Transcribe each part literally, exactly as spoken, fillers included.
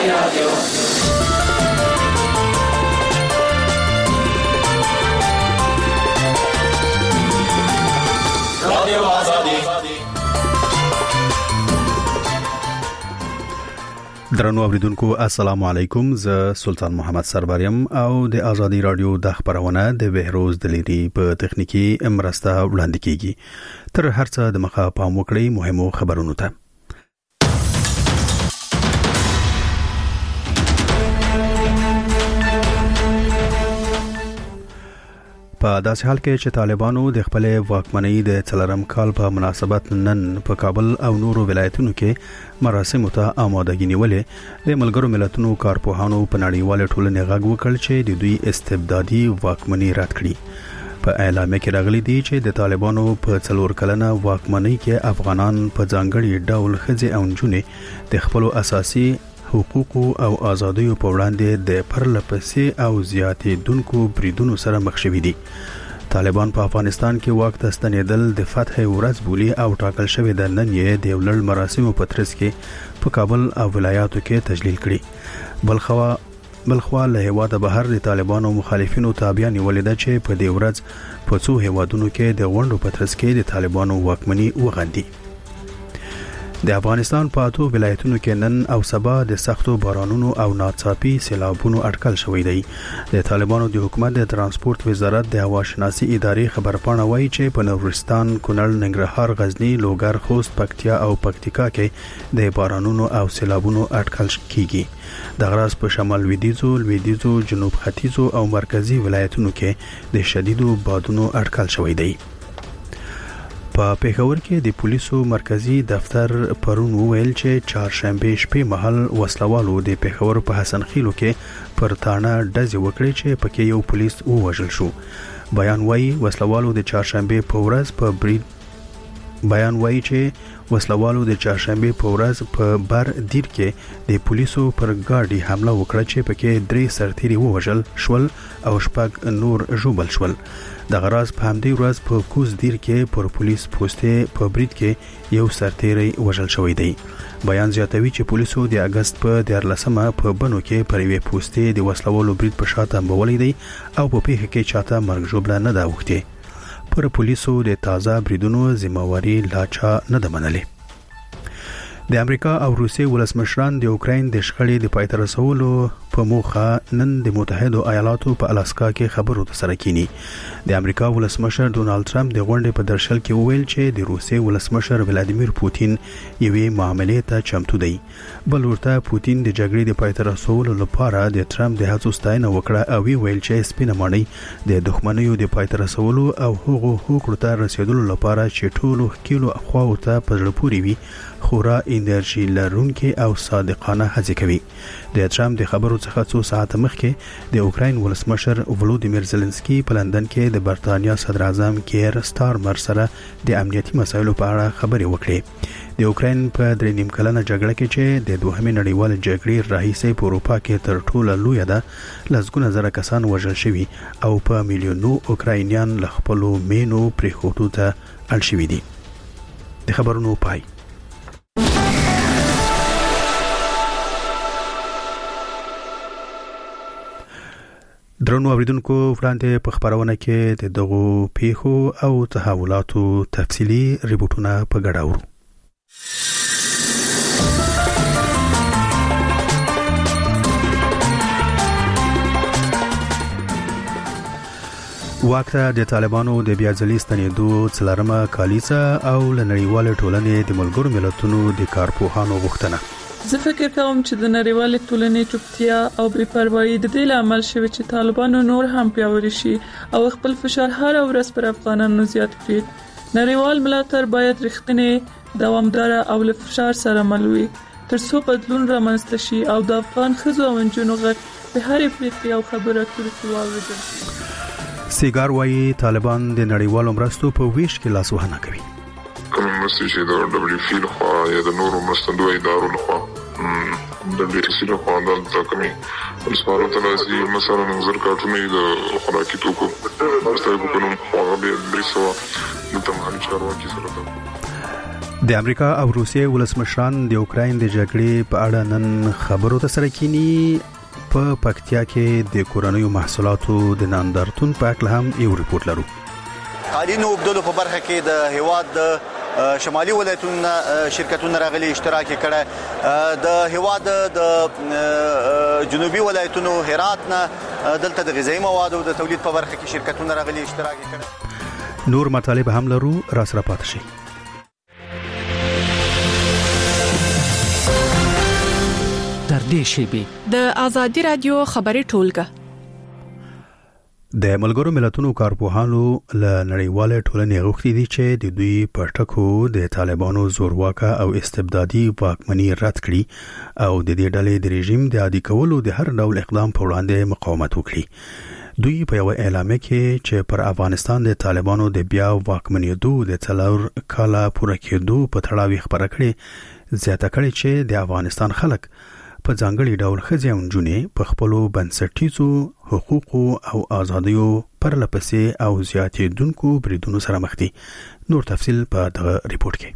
درنو اوریدونکو السلام علیکم، زه سلطان محمد سربریم او د آزادی رادیو د خبرونه د بهروز دلیری په تخنیکی مرسته وړاندې کیږي. تر هرڅه د مخه پام وکړئ مهمو خبرونو ته. په داسې حال کې چې طالبانو د خپل واکمنۍ د څلورم کال په مناسبت نن په کابل او نورو ولایتونو کې مراسم ته آمادګي نیولې، د ملګرو ملتونو کارپوهانو په نړیواله ټولنې غږ وکړ چې د دوی استبدادي واکمنۍ رد کړي. په اعلامیه کې راغلي دي چې د طالبانو په څلور کلنه واکمنۍ کې افغانان په ځانګړي ډول ښځې او نجونې د خپل اساسي حقوقو او ازادیو په وړاندې د پرلپسې او زیاتېدونکو بریدونو سره مخ شوي دي. طالبان په افغانستان کې واک ته ستنېدل د فتح ورځ بولي او ټاکل شوی د نن یې د ولړ مراسمو په ترڅ کې په کابل او ولایاتو کې تجلیل کړي. بلخوا بلخوا له هیواده بهر د طالبانو مخالفینو تابع نیولې ده چې په دې ورځ په څو هیوادونو کې د غونډو په ترڅ کې د طالبانو واکمني وغندي. د افغانستان په اتو ولایتونو کې نن او سبا د سختو بارانونو او ناڅاپي سیلابونو اټکل شوی دی. د طالبانو د حکومت د ترانسپورت وزارت د هوا شناسي ادارې خبرپاڼه وایي چې په نورستان، کونړ، ننګرهار، غزنی، لوګر، خوست، پکتیا او پکتیکا کې د بارانونو او سیلابونو اټکل کیږي. د غراس په شمال لویدیځو، لویدیځو، جنوب ختیځو او مرکزی ولایتونو کې د شدیدو بادونو اټکل شوی دی. په پیښور کې د پولیسو مرکزی دفتر پرون وویل چې چهارشنبه شپې مهال وسلوالو د پیښور په حسن خیلو کې پر تانه ډزې وکړې چې پکې یو پولیس ووژل شو. بیان وایي وسلوالو د چهارشنبه په ورځ په برید بیان وایي چې وسلوالو د چهارشنبه په ورځ په بر دیر کې د پولیسو پر ګاډي حمله وکړه چې پکې درې سرتیري ووژل شول او شپږ نور ژوبل شول. د غراس په همدې ورځ په کوز دیر کې پر پولیس پوسټې په برید کې یو سرتیری وژل شوی دی. بیان زیاتوي چې پولیسو د اگست په دیارلسمه په بنو کې پر یوې پوسټې د وسلوالو برید په شاته مبولې دی او په پیښه کې چاته مرګ ژوبله نه ده اوښتې. پر پولیسو د تازه بریدونو ذمہواری لا چا نه ده منلې. د امریکا او روسیې ولسمشران د اوکراین د شخړې د پای ته رسولو په موخه نن د متحده ایالاتو په الاسکا کې خبرو ترسره کړي. د امریکا ولسمشر ډونالد ټرمپ د غونډې په درشل کې وویل چې د روسیې ولسمشر ولادیمیر پوتین یوې معاملې ته چمتو دی. بل ورته پوتین د جګړې د پای ته رسولو لپاره د ټرمپ د هڅو ستاینه وکړه او ویل چې سپینه ماڼۍ د دښمنیو د پای ته رسولو او هغو هوکړو ته رسیدلو لپاره چې ټولو ښکیلو خواو ته په زړه پورې وي خورا انرژي لرونکي او صادقانه هڅې کوي. د ټرمپ د خبرو څخه څو ساعت مخکې د اوکراین ولسمشر ولودیمیر زيلنسکي په لندن کې د برتانیا صدر اعظم کیر سټارمر سره د امنیتي مسایلو په اړه خبرې وکړې. د اوکراین په درې نیم کلنه جګړه کې چې د دوهمې نړیوالې جګړې راهیسې په اروپا کې تر ټوله لویه ده، لسګونه زره کسان وژل شوي او په میلیونو اوکراینیان له خپلو مینو پرېښودو ته اړ شوي دي. د خبرونو پای. درنو اوریدونکو، وړاندې په خبرونه کې د دغو پیښو او تحولاتو تفصیلی ریپورتونه په ګډه اورو. واک ته د طالبانو د بیا ځلي ستنېدو څلورمه کالیزه او له نړیوالې ټولنې د ملګرو ملتونو د کارپوهانو غوښتنه. زه فکر کوم چې د نړیوالې ټولنې چوپتیا او بې پروايي د دې لامل شوی چې طالبانو نور هم پیاوړي شي او خپل فشار هر ورځ پر افغانانو زیات کړي. نړیوال ملاتړ باید رښتینی، دوامدار او له فشار سره مل وي ترڅو بدلون رامنځته شي او د افغان ښځو او نجونو غږ په هرې پریکړې او خبره کې واورېدل شي. سیګار وايي طالبان د نړیوالو مرستو په ویش کې لاسوهنه کوي. کوم مرستې چې د دبليو اف پی لخوا یا د نورو مرستندوی ادارو لخوا د دې سیلو په انداز د کمی سپارو تلاسي مثلا نظر کارتونه د خوراکي توکو مرستې په کوم هغه به بریسو د تمام چارواکي سره د امریکا او روسیې ولسمشران د اوکراین د جګړې په اړه نن خبرو ته سره کینی. په پکتیا کې د کورنیو محصولاتو د ناندرتون په اړه هم یو ریپورت لرو. قالینو وبدلو په برخه کې د هیواد د شمالي ولایتونو شرکتونو راغلي اشتراک کړه. د هیواد د جنوبي ولایتونو هرات نه دلته د غذایی موادو د تولید په برخه کې شرکتونو راغلي اشتراک کړه. نور مطالب هم لرو، را سره پاتې شئ. تر دې شیبې د ازادي رادیو خبري ټولګه د ملګرو ملتونو کارپوهانو له نړیواله ټولنې غوښتي دي چې د دوی په ټکو د طالبانو زورواکه او استبدادي واکمني رد کړي او د دې ډلې د رژیم د عادي کولو د هر ډول اقدام په وړاندې مقاومت وکړي. دوی په یو اعلامیه کې چې پر افغانستان د طالبانو د بیا واکمنېدو د څلور کاله پوره کېدو په تړاو خبره کړې، زیاته کړې چې د افغانستان خلک په ځانګړي ډول ښځې او نجونې په خپلو بنسټیزو حقوقو او آزادیو پرلپسې او زیاتېدونکو بریدونو سره مخ دي. نور تفصیل په دغه ریپورت کې.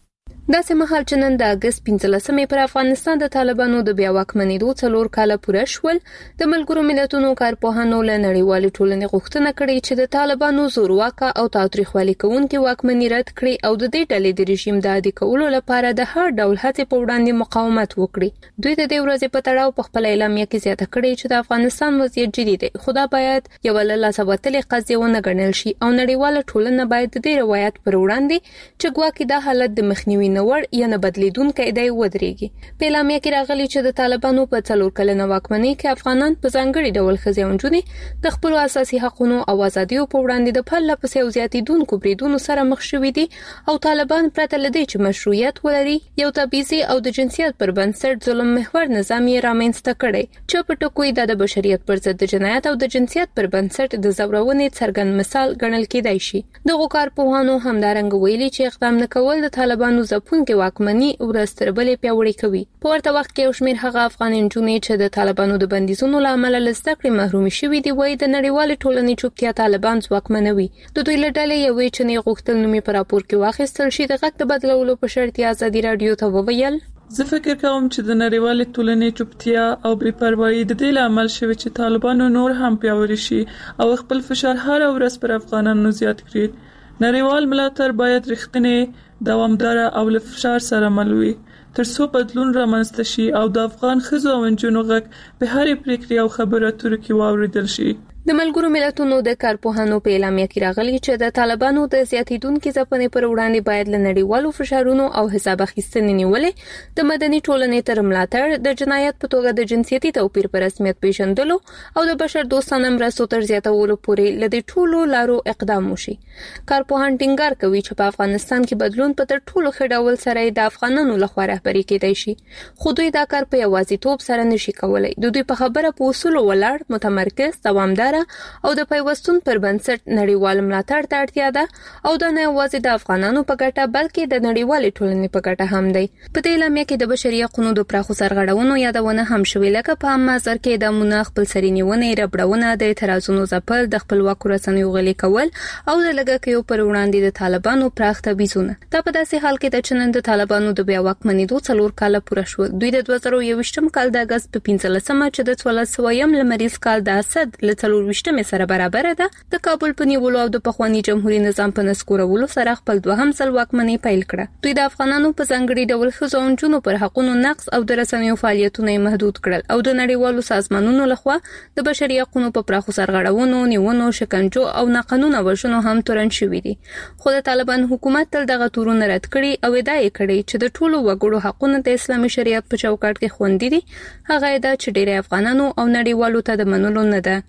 دا سه مهال چې نن د اگست پنځلسمې پر افغانستان د طالبانو د بیا واکمنېدو څلور کاله پوره شول، د ملګرو ملتونو کارپوهانو له نړیوالې ټولنې غوښتنه کړې چې د طالبانو زورواکه او تاوتریخوالي کوونکې واکمني رد کړي او د دې ډلې د رژیم د عادي کولو لپاره د هر ډول هڅې په وړاندې مقاومت وکړي. دوی د دې ورځې په تړاو په خپل اعلامیه کې زیاته کړې چې د افغانستان وضعیت جدي دی، خو دا باید یو له لاسه وتلې قضیه ونه ګڼل شي او نړیواله ټولنه باید د دې روایت پر وړاندې چې ګواکې دا حالت د مخنیوي نوړ یا نه بدلیدونکې دی ودرېږي. په اعلامیه کې راغلي چې د طالبانو په څلور کلنه واکمنۍ کې افغانان په ځانګړي ډول ښځې او نجونې د خپل اساسي حقوقو او آزادیو په وړاندې د پرله پسې او زیاتېدونکو بریدونو سره مخ شوي دي او طالبان پرته له دې چې مشروعیت ولري یو تبعیضي او د جنسیت پر بنسټ ظلم محور نظام یې رامنځته کړی چې په ټکو یې د بشریت پر ضد د جنایت او د جنسیت پر بنسټ د زورونې څرګند مثال ګڼل کېدای شي. دغه کارپوهانو همدارنګه ویلي چې اقدام نه کول د طالبانو ځپونکي واکمني ورستر بلې پیاوړې کوي. په ورته وخت کې یو شمېر هغه افغان نجونې چې د طالبانو د بندیزونو له امله له زده کړې محرومې شوي دي وایي د نړیوالې ټولنې چوپتیا طالبان ځواکمنوي. د دوی له ډلې یوې چې نه غوښتل نومې په راپور کې واخیستل شي د غږ د بدلولو په شرط یې ازادي راډیو ته وویل: زه فکر کوم چې د نړیوالې ټولنې چوپتیا او بې پروايي د دې لامل شوی چې طالبانو نور هم پیاوړي شي او خپل فشار هر ورځ پر افغانانو زیات کړي. نړیوال ملاتړ باید رښتینی، دوامدار او له فشار سره مل وي ترڅو بدلون رامنځته شي او د افغان ښځو او نجونو غږ په هرې پریکړې او خبرو اترو کې واوریدل شي. د ملګرو ملتونو د کارپوهانو په اعلامیه کې راغلي چې د طالبانو د زیاتېدونکو ځپنې پر وړاندې باید له نړیوالو فشارونو او حساب اخیستنې نیولې د مدني ټولنې تر ملاتړ د جنایت په توګه د جنسيتي توپیر پر رسمیت پیژندلو او د بشر دوستانه مرستو تر زیاتولو پورې لدې ټولو لارو اقدام وشي. کارپوهان ټینګار کوي چې په افغانستان کې بدلون په تر ټولو ښه ډول سره د افغانانو لخوا رهبري کېدای شي، خو دوی دا کار په یوازیتوب سره نشي کولای. د دوی په خبره په اصول ولاړ، متمرکز، دوامدار او د پیوستون پر بنسټ نړیوال ملاتړ ته اړتیا ده او دا نه یوازې د افغانانو په ګټه بلکې د نړیوالې ټولنې په ګټه هم دی. په دې اعلامیه کې د بشري حقوقو د پراخو سرغړونو یادونه هم شوې، لکه په عام محضر کې د مناخ خپل سري نیونې، ربړونه، د اعتراضونو ځپل، د خپلواکو رسنیو غلي کول او د لګښتونو پر وړاندې د طالبانو پراخ تبعیضونه. دا په داسې حال کې د چنن د طالبانو د بیا واکمنېدو څلور کاله پوره شو. دوی د دوه زره یوویشتم کال د اگست په پنځلسمه چې د څوارلس سوه لمریز کال د اسد له څلور ویشتمې سره برابر ده د کابل په نیولو او د پخوانی جمهوریت نظام په نسکورولو سره خپل دوهم ځل واکمنۍ پیل کړه. دوی د افغانانو په ځانګړي ډول ښځو او نجونو پر حقوقو نقض او د رسنیو فعالیتونه محدود کړل او د نړیوالو سازمانونو لخوا د بشري حقوقو په پراخو سرغړونو، نیونو، شکنجو او ناقانونه وژنو هم تورن شوې دي. خو د طالبان حکومت تل دغه تورونه رد کړي او ادعا یې کړې چې د ټولو وګړو حقوقو د اسلامي شریعت په چوکاټ کې خوندي دي. هغه دا چې ډېر افغانانو او نړیوالو ته د منلو نه ده.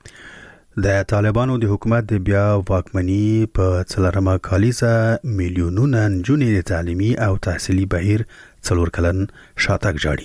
د طالبانو د حکومت د بیا واکمنۍ په څلورمه کالیزه میلیونونه نجونې د تعلیمي او تحصیلي بهیر څلور کلن شاتګ جاړي.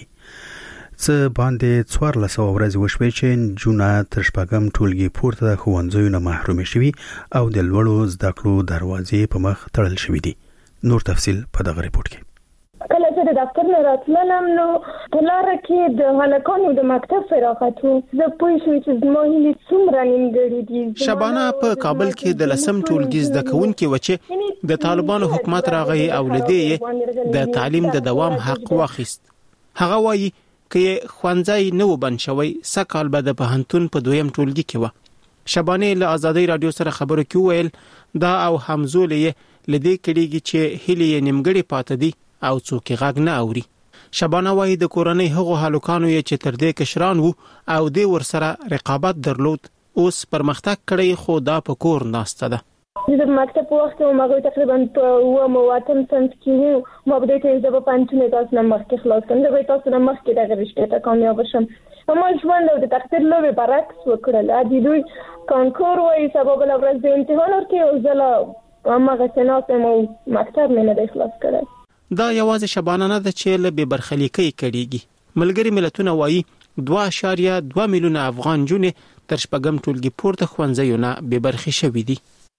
څه باندې څوارلس سوه ورځې وشوې چې نجونه تر شپږم ټولګي پورته د ښوونځیو نه محرومې شوي او د لوړو زده کړو دروازې په مخ تړل شوي دي. نور تفصیل په دغه ریپورت کې. کله چې د دفتر نه راتلم نو په لاره کې د هلکانو د مکتب فراغت و زه پوه شوم چې زما هیلې څومره نیمګړې دي. شبانه په کابل کې د لسم ټولګي زده کوونکي و چې د طالبانو حکومت راغی او لدې د تعلیم د دوام حق واخیست. هغه وایي چې خوانځای نو بند شوی سکهال به د پوهنتون په دویم ټولګي کې و. شبانه له آزادۍ رادیو سره خبرو کې ویل دا او همزولې لدې کېږي چې هیلې نیمګړې پاتې دي او څوک غږ نه اوري. شبانه وایي د کورنۍ هغو هلکانو یې چې تر دې کشران وو او دې ورسره رقابت درلود اوس پرمختګ کړی خو دا په کور ناسته ده. د مکتب په وخت کې موږ تقریبا په اووم او اتم صنف کې وو. ما به ته د پنځمې تاسو نه مخکې خلاص کړم. د تاسو نه مخکې د رشتې ته کامیاب شم. ما ژوند د تقدیر لوبې برعکس وکړل. ا دوی کانکور وایي سبب بل ورځ د امتحان ورکې او زله هغه سناسه مو مکتب نه د خلاص کړل. دا یوازې شبانه نه ده چې له بې برخلیکۍ کړيږي. ملګري ملتونه وایي دوه اعشاریه دوه میلیونه افغان جونې تر شپږم ټولګي پورته ښوونځیونه بې برخې شوي دي.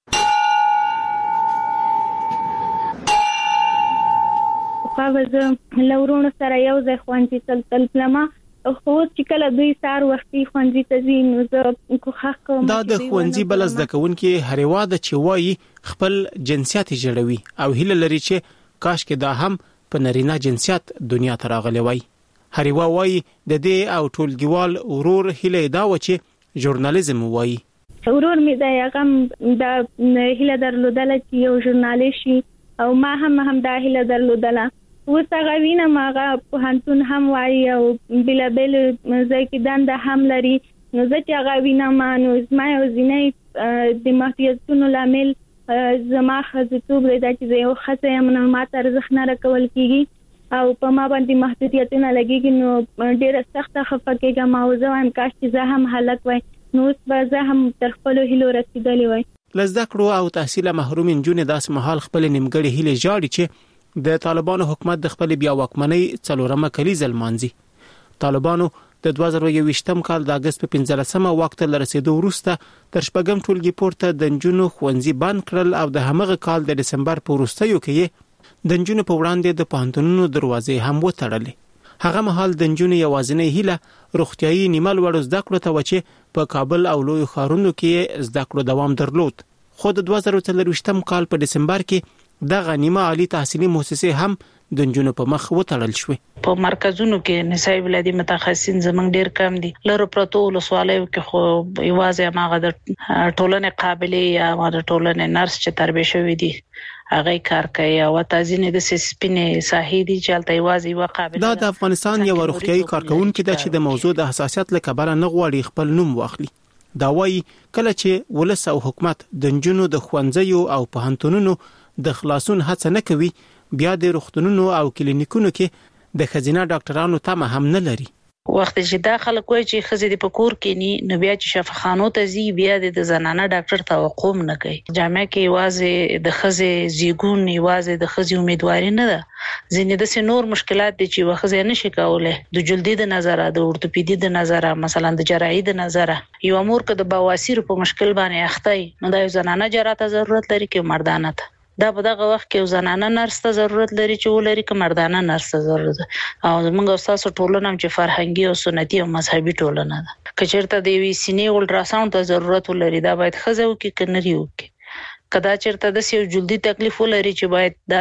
پاوزه لورونو سره یو ځای ښوونځي ته تللم خو چې کله دوی سار وختي ښوونځي ته ځي نو زه کوښښ کوم دا د ښوونځي بل زده کوونکي هر واده چې وایي خپل جنسیت جوړوي او هیله لري چې کاش کې دا هم په نارینه جنسیت دنیا ته راغلی وای. هریوا وای د دې او ټولګیوال ورور هیله دا و چې ژورنالیزم وای. ورور می دا هغه د هیله درلودله چې یو ژورنالیست شي او ما هم هم دا هیله درلودله. اوس هغه وینم هغه پوهنتون هم وای او بلا بل ځای کې دنده هم لري. نو زه چې هغه وینم نو زما یو ځینې د محدودیتونو لامل زما خزتوب دی چې یو خزه یم نو ماته ارزښت نه راکول کیږي او په ما باندې محدودیتونه لګیږي نو ډیره سخته خفه کېږم او زه وایم کاش چې زه هم هلک وای نو اوس به زه هم تر خپلو هیلو رسیدلی وای. له زده کړو او تحصیله محروم نجونې داسې مهال خپل نیمګړې هیلې جاړي چې د طالبانو حکومت د خپل بیا واکمنۍ څلورمه کلیزه لمانځي. طالبانو د دوه زره یوویشتم کال د اگست په پنځلسمه وخت له رسیدو وروسته تر شپږم ټولګي پورته د نجونو ښوونځي بند کړل او د همغه کال د دسمبر په وروستیو کې د نجونو په وړاندې د پوهنتونونو دروازې هم وتړلې. هغه مهال د نجونو یوازینۍ هیله روغتیايي نیمه لوړو زده کړو ته و چې په کابل او لوی ښارونو کې زده کړو دوام درلود. خو د دوه زره څلرویشتم کال په دسمبر کې دغه نیمه عالی تحصیلي مؤسسې هم د نجونو په مخ وتړل شوې. په مرکزونو کې نسای ولادي متخصصین زمنګ ډیر کم دي. لره پروتو ولسوالیو کې خو یوازې ماغه د ټولنې قابلیت یا د ټولنې نرس چې تربیه شوی دي هغه کار کوي او تازینه د سپینې ساحې دي چې الته یوازې وقابل. دا د افغانستان یو روغتيایي کارکونکو د چې د موضوع د حساسیت له کبره نه غواړي خپل نوم واخلي. دا وایي کله چې ولس او حکومت د نجونو د ښوونځیو او پوهنتونونو د خلاصون هڅه نه کوي بیا د روغتونونو او کلینیکونو کې د خزینه ډاکټرانو تمه هم نه لري. وخت چې داخله کوي چې خزې په کور کې ني نو بیا چې شفاخانو ته زی بیا د زنانه ډاکټر توقع نه کوي. جامع کې واځي د خزې زیګون واځي د خزې امیدواري نه ده. ځینې د سنور مشکلات دي چې وخزې نشي کولای د جلدی د نظر د اورتوپیدي د نظر مثلا د جراحي د نظر یو امور کې د بواسیر په مشکل باندې اخته نو د زنانه جراحت ضرورت لري کې مردانه ته. دا په دغه وخت کې زنانه نرس ته ضرورت لري چې ولري که مردانه نرس ته ضرورت او موږ تاسو ټولنه چې فرهنګي او سنتي او مذهبي ټولنه ده. که چیرته د وی سینې الټراساوند ته ضرورت ولري دا باید خزو کې کنري وکي. کدا چیرته د سیو جلدی تکلیف ولري چې باید دا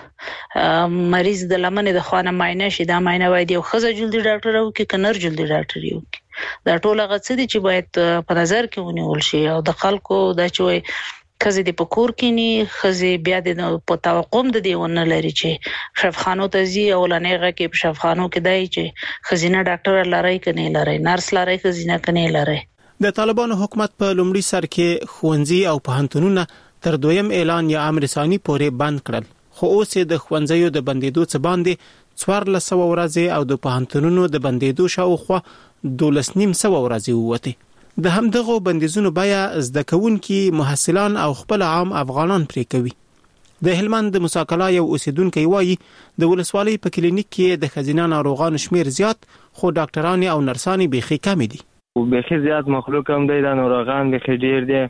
د مریض د لمنې د خوانه معاینه شي دا معاینه باید یو خزه جلدی ډاکټر او کې کنر جلدی ډاکټر یو کې. دا ټول غڅ دي چې باید په نظر کې ونیول شي او د خلکو دا چې خزې د پکور کې ني خزې بیا د په توقم د دیونه لري چې شفاخانو ته زی او لنهغه کې په شفاخانو کې دای چې خزینه ډاکټر لري کني لري نرس لري خزینه کني لري. د طالبانو حکومت په لومړي سر کې ښوونځي او پوهنتونونه تر دویم اعلان یا امر ثاني پورې بند کړل خو اوس د ښوونځیو د بندیدو څخه باندې څوارلس سوه ورځې او د پوهنتونونو د بندیدو شاوخوا دولس نیم سوه ورځې ووته. د هم دغه بندیزونو بیا زده کوونکي محصلان او خپل عام افغانان پرې کوي. د هلمند د مساکلا یو اوسیدونکو وایي د ولسوالۍ په کلینیک کې د خزینه ناروغانو شمیر زیات خو ډاکټران او نرسان بيخي کم دي. بيخي زیات مخلوق هم دی د ناروغان بيخي ډیر دي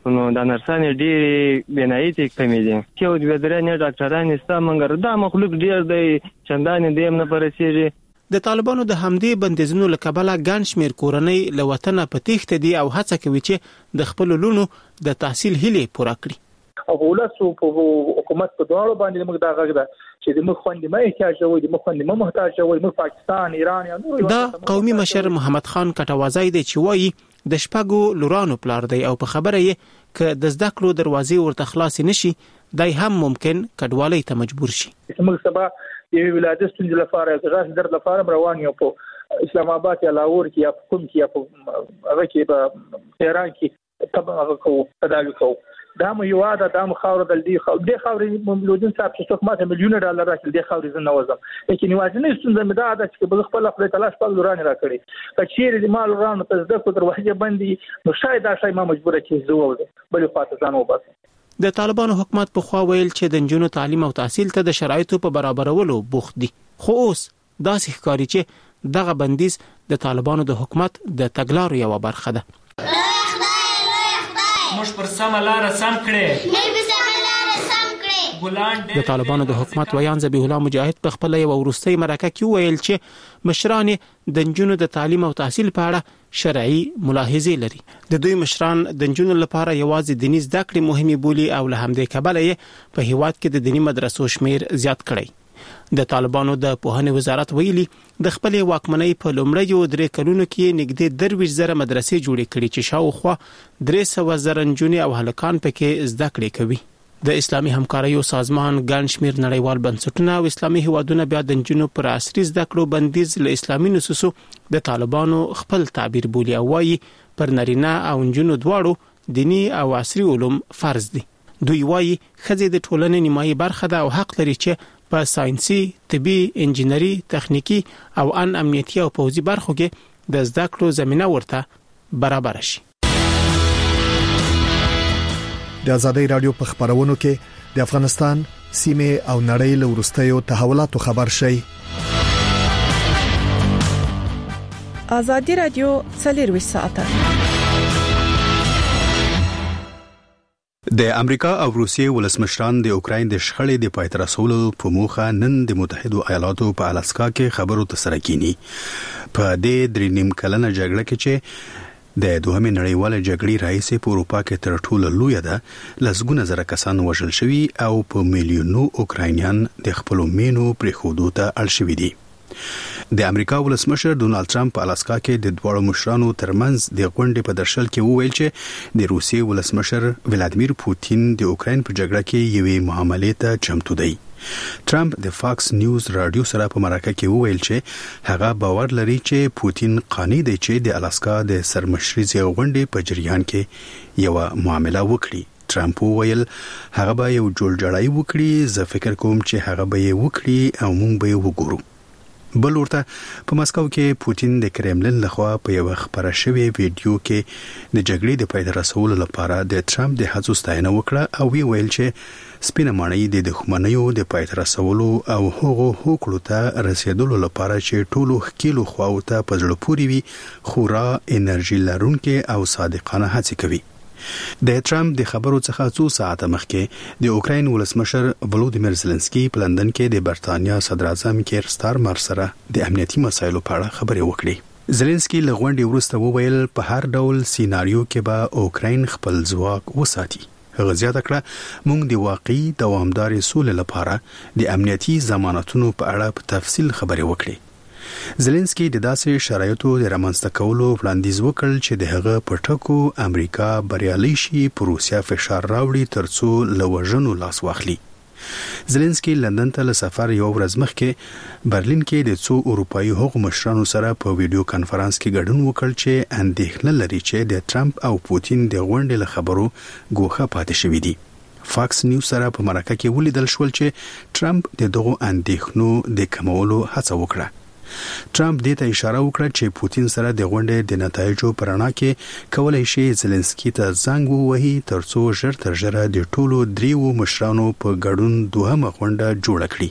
نو د نرسانې ډېرې بنایتي کمې دي چې او د ودرانې ډاکټرانې ستا منګر دا مخلوق ډېر دی چندانې دیم نه پرسیږي. د طالبانو د همدې بندیزونو له کبله ګڼ شمېر کورنۍ له وطنه په تېښته دي او هڅه کوي چې د خپلو لوڼو د تحصیل هیلې پوره کړي. او ولاسو په حکومت په دواړو باندې موږ دا غږ ده چې د مخ خوندې ما احتیاج وي د مخ خوندې ما محتاج وي موږ پاکستان ایران یا نور. دا قومي مشر محمد خان کټوازی دی چې وایي د شپږو لورانو پلار دی او په خبره یې ک د زده کړو دروازې ورته خلاص نشي دای هم ممکن کډوالۍ ته مجبور شي. موږ سبا یو ولادت ستونزې لپاره د غاښ درد لپاره روان یو په اسلام آباد یا لاهور کې یا کوم کې یا په هغه کې په تهران کې تبعه کوو تداوی کوو. دا مو یو اده دا مو خاور د دې خاور د خاورې مملودین صاحب چې څوک ماته میلیون ډالر راکړي د خاورې زنه وزم لیکن یوازې نه ستونزه مې دا ده چې بل خپل خپل تلاش په لورانه راکړي کچېر د مال ورانه ته زده کو دروازه بندي نو شاید دا شای ما مجبور کې زوول بل خاطر ځان وباسم. د طالبانو حکومت په خوا ویل چې د نجونو تعلیم او تحصیل ته د شرایطو په برابرولو بوخت دي خو اوس داسې ښکاري چې دغه بندیز د طالبانو د حکومت د تګلارو یو برخه ده. موږ پر سم لار سم کړې موږ به سم لار سم کړې. د طالبانو د حکومت ویان ذبیح الله مجاهد په خپل یو ورستۍ مرکه کې ویل چې مشران د نجونو د تعلیم او تحصیل په اړه شرعي ملاحظې لري. د دوی مشران د نجونو لپاره یوازې دیني زده کړې مهمه بولي او له همدې کبله یې په هیواد کې د دیني مدرسو شمیر زیات کړی. د طالبانو د پوهنې وزارت ویلي د خپل واکمنۍ په لومړیو درې کلونو کې نږدې درویش زره مدرسې جوړې کړې چې شاوخوا درې سوه زره نجونې او هلکان پکې زده کړې کوي. د اسلامي همکاریو سازمان ګڼ شمېر نړیوال بنسټونه او اسلامي هیوادونه بیا د نجونو پر عصري زده کړو بندیز له اسلامي نصوصو د طالبانو خپل تعبیر بولي او وایي پر نارینه او نجونو دواړو دینی او عصري علوم فرض دي. دوی وایي ښځې د ټولنې نیمایي برخه ده او حق لري چې په ساينسي، طبي، انجینري، تخنیکی او ان امنیتي او پوځي برخو کې د زده کړو زمينه ورته برابر شي. د ازادۍ رادیو په خبرونو کې د افغانستان سیمه او نړۍ له ورستیو تحولاتو خبر شي. ازادي رادیو څلور ساعته د امریکا او روسیې ولسمشران د اوکراین د شخړې د پای ته رسولو په موخه نن د متحده ایالاتو په الاسکا کې خبرو ترسره کینی. په دې درې نیم کلنه جګړه کې چې د دوهمې نړیوالې جګړې راهیسې په اروپا کې تر ټولو لویه ده لسګونه زره کسان وژل شوي او په میلیونو اوکراینیان د خپلو مینو پرېښودو ته اړ شوي دي. د امریکا ولسمشر ډونالد ټرمپ په الاسکا کې د دوه مشرانو ترمنځ د غونډې په درشل کې وویل چې د روسیې ولسمشر ولادیمیر پوتین د اوکراین په جګړه کې یوې معاملې ته چمتو دی. ټرمپ د فاکس نیوز رادیو سره په مرکه کې وویل چې هغه باور لري چې پوتین قانع دی چې د الاسکا د سرمشريزي غونډې په جریان کې یو معامله وکړي. ټرمپ وویل هغه به یو جوړجاړی وکړي، زه فکر کوم چې هغه به یې وکړي او موږ به یې وګورو. بل ورته په مسکو کې پوتین د کرملین لخوا په یو خبره شوی ویډیو کې د جګړې د پای ته رسولو لپاره د ټرمپ د هڅو ستاینه وکړه او وی ویل چې سپینه ماڼۍ د دښمنیو د پای ته رسولو او هغو هوکړو ته رسیدلو لپاره چې ټولو خکیلو خواو ته په زړه پورې وي خورا انرژي لرونکي او صادقانه هڅې کوي. د ټرمپ د خبرو څخه څو ساعته مخکې د اوکراین ولسمشر ولودیمیر زيلنسکي په لندن کې د برتانیا صدر اعظم کیر سټارمر سره د امنیتي مسایلو په اړه خبرې وکړې. زيلنسکي له غونډې وروسته وویل په هر ډول سیناریو کې به اوکراین خپل ځواک وساتي. هغه زیاته کړه موږ د واقعي دوامدار سولې لپاره د امنیتي ضمانتونو په اړه په تفصیل خبرې وکړې. زيلنسکي د داسې شرایطو د رامنځته کولو وړاندیز وکړ چې د هغه په ټکو امریکا بریالي شي په روسیا فشار راوړي ترڅو له وژنو لاس واخلي. زيلنسکي لندن ته له سفر یو ورځ مخکې برلین کې د څو اروپایي حقوق مشرانو سره په ویډیو کانفرنس کې ګډون وکړ چې اندېښنه لري چې د ټرمپ او پوتین د غونډې له خبرو ګوښه پاتې شوې دي. فاکس نیوز سره په مرکه کې ولیدل شول چې ټرمپ د دغو اندېښنو د کمولو هڅه وکړه. ټرمپ دې ته اشاره وکړه چې پوتین سره د غونډې د نتایجو پرانا کې کولای شي زيلنسکي ته زنګ ووهي ترڅو ژر تر ژره د ټولو دریو مشرانو په ګډون دوهمه غونډه جوړه کړي.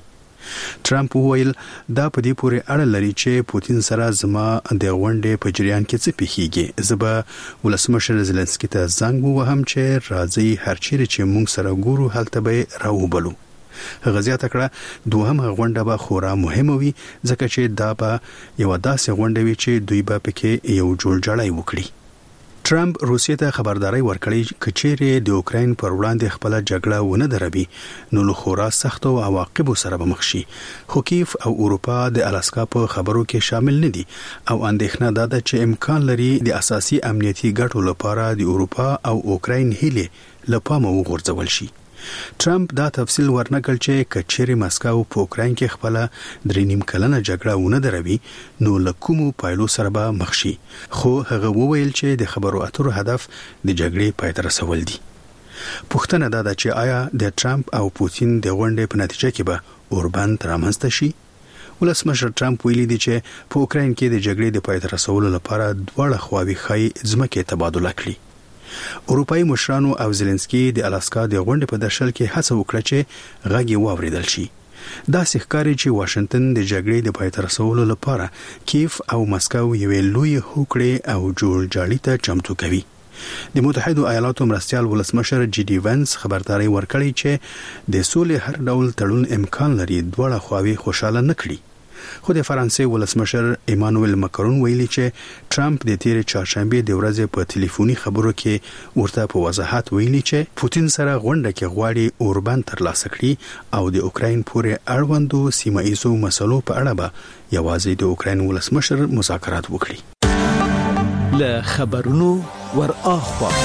ټرمپ وویل دا په دې پورې اړه لري چې پوتین سره زما د غونډې په جریان کې څه پیښیږي. زه ولسمشر زيلنسکي ته زنګ ووهم چې راځي هر چیرې چې موږ سره ګورو هلته به راوبلو. هغه زیاته کړه دوهمه غونډه به خورا مهمه وي ځکه چې دا به یو داسې غونډه وي چې دوی به پکې یو جوړجاړی وکړي. ټرمپ روسیې ته خبرداري ورکړې کچېره د اوکرين پر وړاندې خپل جګړه ونه دروي نو له خورا سختو عواقبو سره به مخ شي. خو کیف او اروپا د الاسکا په خبرو کې شامل نه دي او اندېښنه ده چې امکان لري د اساسي امنیتي ګټو لپاره د اروپا او اوکرين هیله لپاره وغورځول شي. ټرمپ دا تفصیل ورنکړ چې کچېره مسکو په اوکرين کې خپل درې نیم کلنه جګړه ونه دروي نو لکومو پایلو سره به مخ شي. خو هغه وویل چې د خبرو اترو هدف د جګړې پای ته رسول دي. پوښتنه دا ده چې آیا د ټرمپ او پوتین د غونډې په نتیجه کې به اوربند رامنځته شي؟ ولسمشر ټرمپ ویلي دی چې په اوکرين کې د جګړې د پای ته رسولو لپاره دواړه خواوې خای ځمکې تبادله کړي. اروپאי مشرانو او زيلنسکي د الاسکا د غونډې په درشل کې هڅه وکړه چې غږ یې واوریدل شي. دا ښکاري چې واشنگټن د جګړې د پای ته رسولو لپاره کیف او مسکو یوې لوی هوکړې او جوړجاړي ته چمتو کوي. د متحده ایالاتو مرستيال ولسمشر جی ډي وینس خبرداري ورکړی چې د سولې هر ډول تړون امکان لري دواړه خواوې خوشاله نکړي. خو د فرانسې ولسمشر ایمانوئل ماکرون ویلي چې ټرمپ د تیر چهارشنبه د ورځې په ټلیفوني خبرو کې ورته په وضاحت ویلي چې پوتین سره غونډه کې غواړي اوربند ترلاسه کړي او د اوکرين پورې اړوندو سیمه ایزو مسلو په اړه به یوازې د اوکرين ولسمشر مذاکرات وکړي. له خبرونو ور اخوا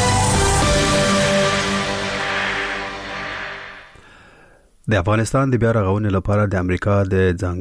د افغانستان د بیا رغونې لپاره د امریکا د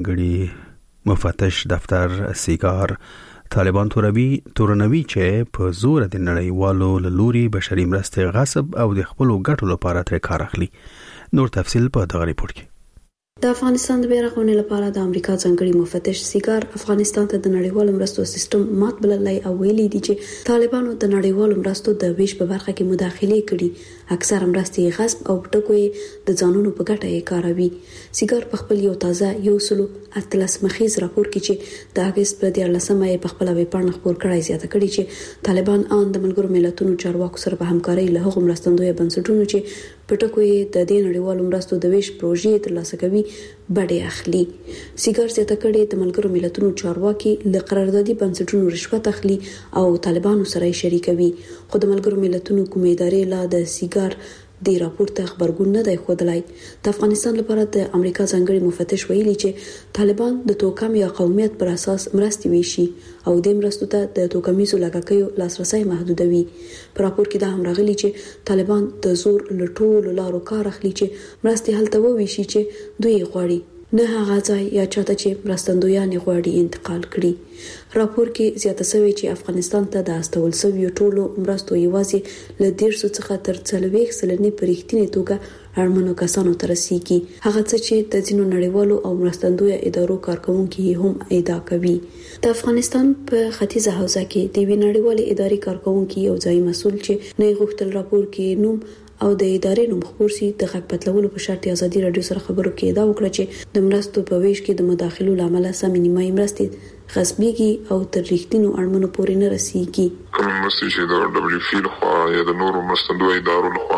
ځانګړي مفتش دفتر سیګار طالبان توربي تورنوي چې په زور د نړیوالو لوري بشري مرستې غصب او د خپل ګټو لپاره تر کار اخلي. نور تفصيل په دغه ریپورت کې. د افغانستان د بیرغونې لپاره د امریکا ځانګړي مفتش سیګار افغانستان ته د نړیوالو مرستو سیستم مات بللای او ویلي دي چې طالبانو د نړیوالو مرستو د ویش په برخه کې مداخله کړي. اکثر مرستې غصب او ټکوي د ځانونو په ګټه یې کاروي. سیګار په خپل یو تازه یو سلو اتلس مخیز راپور کې چې د اگست په دیارلسمه یې په خپل ویبپاڼه خبر کړی زیاته کړي چې طالبان ان د ملګرو ملتونو چارواکو سره په همکارۍ له هغو مرستندوی بنسټونو چې په ټکوي د دې نړیوالو مرستو د ویش پروژې ترلاسه کوي بډې اخلي. سیګار زیاته کړي د ملګرو ملتونو چارواکي له قراردادي بنسټونو رشوت اخلي او طالبانو سره شریکوي. خو د ملګرو ملتونو کومې ادارې لا د سیګار د راپور ته خبرګون نه دی ښودلی. د افغانستان لپاره د امریکا ځانګړي مفتش ویلي چې طالبان د توکم یا قومیت پر اساس مرستې ویشي او د مرستو ته د توکمیزو لګښتونو لاسرسي محدودوي. په راپور کې دا هم راغلي چې طالبان د زور لټولو لارو کار اخلي چې مرستې هلته وویشي چې دوی غواړي نه هغه ځای یا چاته چې مرستندویان غواړي انتقال کړي. راپور کې زیاته شوی چې افغانستان ته د استول شوی ټولو مرستو یوازې له دیرشو څخه تر څلوېښت سلنې په رښتینې توګه اړمنو کسانو ته رسیږي. هغه څه چې د ځینو نړیوالو او مرستندوی ادارو کارکونکي هم ادعا کوي. د افغانستان په ختیځه حوزه کې د وی نړیوالې ادارې کارکونکي یو ځای مسول چې نه غوښتل راپور کې نوم او د ادارې نوم خبر شي د غږ پټلولو په شرط ازادي رادیو سره خبرو کې دا وکړه چې د مرستو په ویش کې د مداخلو لامل سمې نیمایي مرستې غصبيږي او تر رښتینو اړمنو پورې نه رسیږي. کوم مرستې چې د دبليو اف پی لخوا یا د نورو مرستندوی ادارو لخوا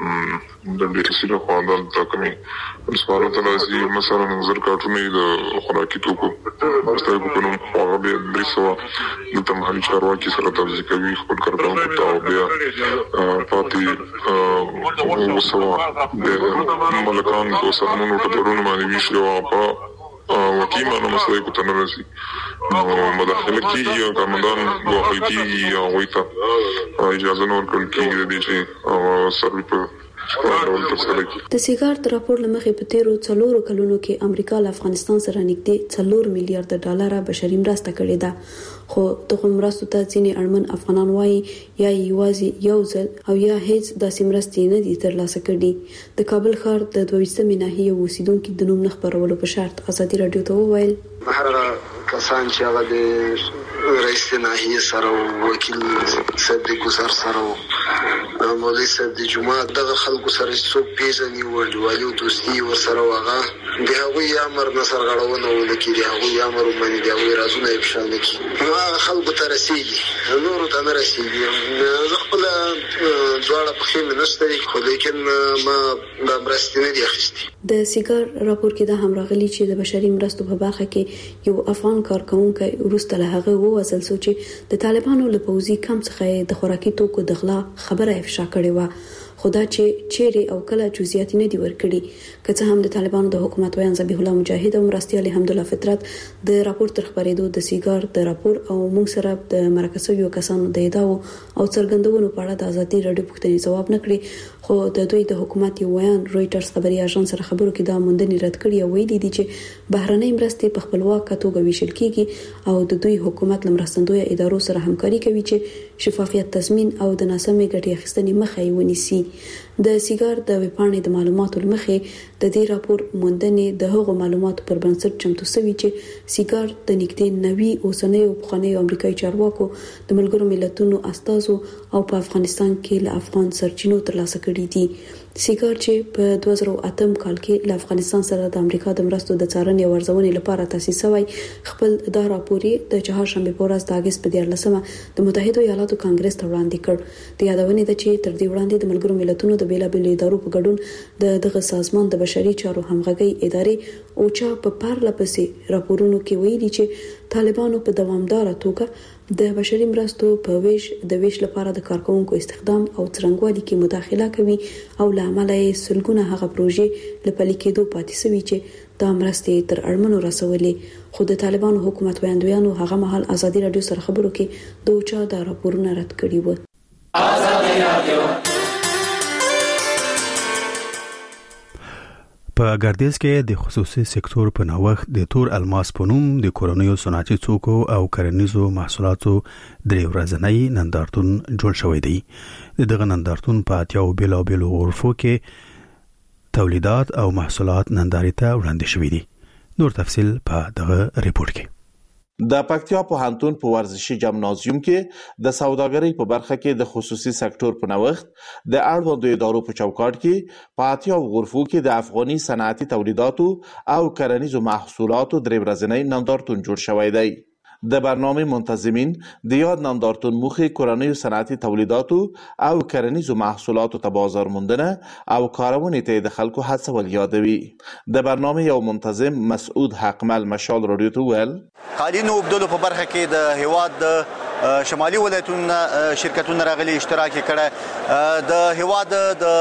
د دې تفصیل خو اندال تکمي سپارو تلاسي مثلا نظر کارتونه د خوراکي توکو مستوي په کوم هغه به درسو د تمهل چارواکي سره توضیح کوي خپل کارکونکو ته بیا پاتې وسوا د ملکان کو سمونو ته پرونه باندې ویشو په وکیمانه مسلې کو ته نرسي مداخله کیږي او کمندان دوه کیږي او وایته اجازه نور کول کیږي د دې سروي په د سیګار تر راپور لمخې په تیرو څلورو کلونو کې امریکا له افغانستان سره نږدې څلور میلیارډ ډالر بشري مرسته کړې ده. خو دغه مرستو ته ځینې اړمن افغانان وایي یا یوازې یو ځل او یا هیڅ داسې مرستې نه دي ترلاسه کړي. د کابل ښار د دویستمې ناحیې اوسیدونکو د نوم نه خپرولو په شرط ازادي رادیو ته وویل هر کسان چې هغه د رئیس ناحیې سره وکیل صاحب د ګذر سره مولوي صاحب د جمعه دغه خلکو سره څوک پیژني ورډوالي او دوستي ورسره واغه د هغوی امر نه سرغړونه ولکې د هغوی امر باندې د هغوی رازونه یې فشانه کی هغه خلکو ته رسیږي نور ته نه رسیږي. زه خپل دواړه په خېمه نشته خو لیکن ما د مرستې نه دی اخیستي. د سیګار راپور کې دا هم راغلي چې د بشري مرستو په برخه کې یو افغان کارکونکي ورسته له هغه ووزل سو چې د طالبانو له پوځي کم څخه د خوراکي توکو د غلا خبره افشا کړې و. خدا چې چیرې او کله جزئیات نه دی ورکړي. که څه هم د طالبانو د حکومت ویان ذبیح الله مجاهد او مرستيال حمد الله فطرت د راپور تر خبرېدو د سیګار د راپور او موږ سره د مرکزي یو کسانو د ادعاو او څرګندونو په اړه د ازادي رادیو پوښتنې جواب نه کړی، خو د دوی د حکومت یو ویان رويټرز خبري اژانس سره خبرو کې دا موندنې رد کړې او ویلي دي چې بهرنۍ مرستې په خپلواک توګه ویشل کیږي او د دوی حکومت لمرستندوی ادارو سره همکاري کوي چې شفافیت تضمین او د ناسمې ګټې اخیستنې مخه یې ونیسي. د سیګار د ویبپاڼې د معلوماتو لمخې د دې راپور موندنې د هغو معلوماتو پر بنسټ چمتو شوی چې سیګار د نږدې نوي اوسنۍ او پخواني امریکایي چارواکو د ملګرو ملتونو استازو او په افغانستان کې له افغان سرچینو ترلاسه کړي دي. سیګار چې په دوه زره اتم کال کې له افغانستان سره د امریکا د مرستو د څارنې او ارزونې لپاره تاسیس شوی خپل دا راپور د چهارشنبه په ورځ د اگست په دیارلسمه د متحده ایالاتو کانګرس ته وړاندې کړ. د یادونې د چې تر دې وړاندې د ملګرو ملتونو د بیلابېلو ادارو په ګډون د دغه سازمان د بشري چارو همغږي ادارې او چا په پارله پسې راپورونو کې ویلي چې طالبانو په دوامدار توګه د بشري مرستو په ویش د ویش لپاره د کارکونکو استخدام او څرنګوالي کې مداخله کوي او لامل یې سلګونه هغه پروژې لپاره کېدو پاتې شوی چې د مرستې تر اړمنو رسولې. خو د طالبانو حکومت ویاندویانو هغه مهال ازادي رادیو سره خبرو کې دوه چا د راپورونه رد کړي وو. ازادي رادیو په ګردیز کې د خصوصي سکتور په نوښت د تور الماس په نوم د کورنیو صنعتي توکو او کرنیزو محصولاتو درې ورځنی نندارتون جوړ شوی دی. دغه نندارتون په اتیا او بیلو بیلو غرفو کې تولیدات او محصولات نندارې ته وړاندې شوی دي. نور تفصیل په دغه ریپورت کې. د پکتیا پوهنتون په ورزشي جمنازیوم کې د سوداګرۍ په برخه کې د خصوصي سکتور په نوښت د اړوندو ادارو په چوکاټ کې په اتیا غرفو کې د افغاني صنعتي تولیداتو او کرنیزو محصولاتو درې ورځنی نندارتون جوړ شوی دی. د برنامه منتظمین د یاد نندارتون موخه کورنیو صنعتي تولیداتو او کرنیزو محصولاتو ته بازار موندنه او کارونې ته د خلکو هڅول یادوي. د برنامه یو منتظم مسعود حقمل مشال رادیو ته ویل قالینو عبدالله په برخه کې د هواد د شمالي ولایتونو شرکتونو راغلي اشتراک کړه. د هواد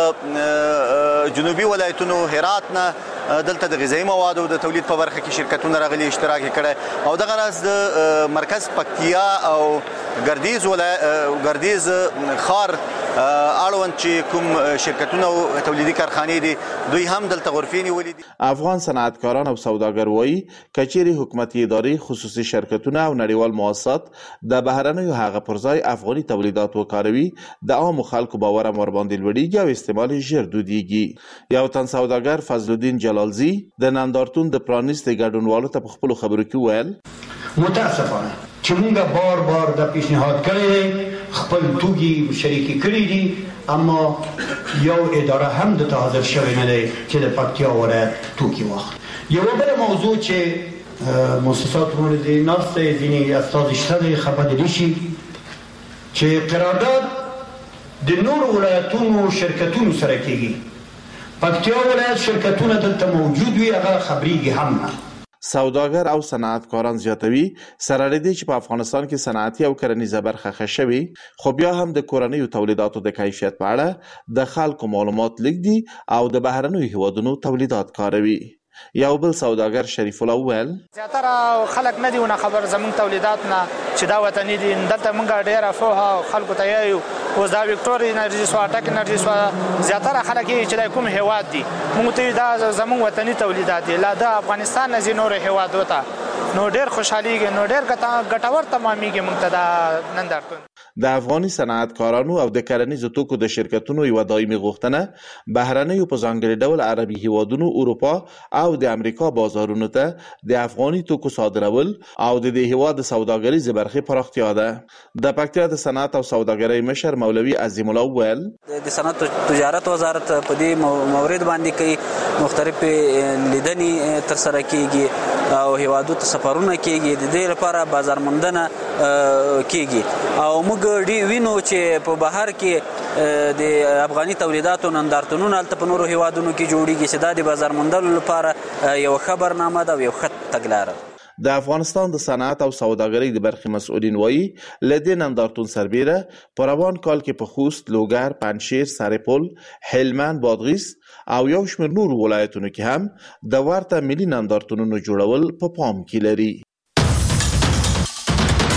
د جنوبي ولایتونو هرات نه دلته د غذایی موادو د تولید په برخه کې شرکتونه راغلي اشتراک کړي او دغه راز د مرکز پکتیا او ګردیز ولایت ګردیز خار اړوند چې کوم شرکتونه او تولیدي کارخانې دي دوی هم دلته غرفې نیولې دي. افغان صنعتکاران او سوداګر وایي کچېرې حکومتي ادارې خصوصي شرکتونه او نړیوال مؤسسات د بهرنیو هغه پر ځای افغاني تولیدات وکاروي د عامو خلکو باور هم ورباندې لوړېږي او استعمال یې ژر دودیږي. یو تن سوداګر فضل الدین جلالزی د نندارتون د پرانیستې ګډونوالو ته په خپلو خبرو کې ویل متاسفانه چې موږ بار بار د پیشنهاد کړی خپل توګي شریکي کړی دي اما یو اداره هم د حاضر شوی نه دی چې د پکتیا ولایت توګي واخلي. یو بل موضوع چې مؤسسات مولدي نفسه ځینې استاد شته خبر دي شي چې قرارداد د نور ولایتونو شرکتونو سره کیږي. پکتیا ولایت شرکتونه دلته موجود وي هغه خبريږي هم نه. سوداګر او صنعتکاران زیاتوي سره لري چې په افغانستان کې صنعتي او کرنیزه برخه خښوي خو بیا هم د کورنیو تولیداتو د کیفیت په اړه د خلکو معلومات لیک دي او د بهرنیو هیوادونو تولیدات کاروي. یو بل سوداګر شریف الله ویل زیاتره خلک نه دیونه خبر زمون تولیدات نه چې دا وطني دي دلته مونږ ډیره فوها خلکو ته یو اوس دا وکټوري انرژي سو اټک انرژي سو زیاتره خلک چې کوم هیواد دي مونږ ته دا زمون وطني تولیدات دي لا د افغانستان نه زینور هیواد وته نو ډیر خوشحاليږي نو ډیر ګټور تمامېږي موږ ته دا نندارتون. د افغاني صنعتکارانو او د کرنیزو توکو د شرکتونو یو دایمي غوښتنه بهرنیو په ځانګړي ډول عربي هیوادونو، اروپا او د امریکا بازارونو ته د افغاني توکو صادرول او د دې هیواد د سوداګریزې برخې پراختیا ده. د پکتیا د صنعت او سوداګرۍ مشر مولوي عظیم الله ویل د صنعت او تجارت وزارت په دې مورید باندې کوي مختلف لیدنې تر سره کیږي او هیوادو ته سفرونه کیږي د دې لپاره بازار موندنه کیږي او موږ ډی وینو چې په بهر کې د افغاني تولیداتو نندارتونونه هلته په نورو هیوادونو کې جوړیږي چې دا د بازار موندلو لپاره یو خبرنامه ده او یو ښه تګلاره. د افغانستان د صنعت او سوداګرۍ د برخې مسؤلین وایي له دې نندارتون سربیره په روان کال کې په خوست، لوګر، پنجشیر، سرپل، هلمند، بادغیس او یو شمېر نورو ولایتونو کې هم د ورته ملي نندارتونونو جوړول په پام کې لري.